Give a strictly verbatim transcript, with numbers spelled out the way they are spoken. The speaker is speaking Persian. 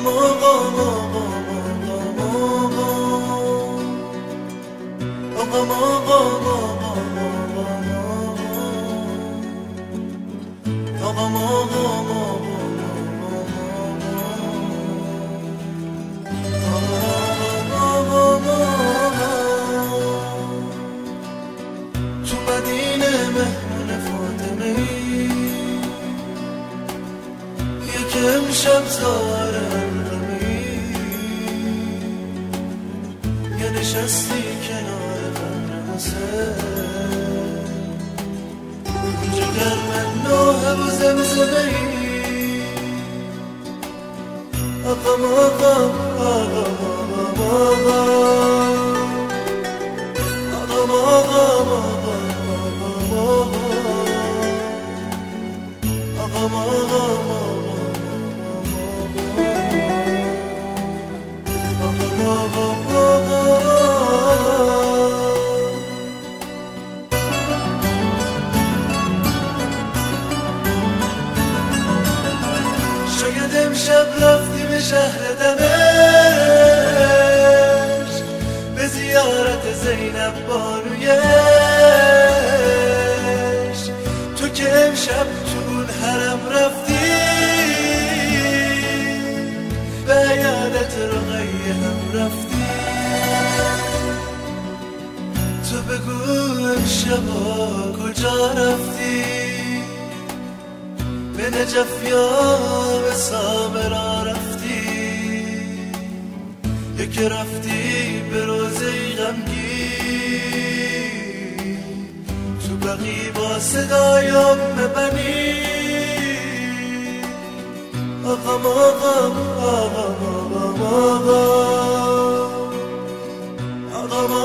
آقام آقام آقام آقام آقام تو مدینه مهمون فاطمه یک امشب زارم غمی یه نشستی کنار قبر حسین جگر من نوه و زمزمه ای آقام آقام آقام آقام آقام آقام آقام شاید امشب رفتی به شهر دمشق به زیارت زینب بانویش تو که امشب تو اون حرم رفتی به عیادت رقیه هم رفتی تو بگو امشبا کجا رفتی به نجف یا به سامرا رفتی یکی رفتی به روزه غمگین تو بقی با صدایم ببنی آقام آقام آقام آقام آقام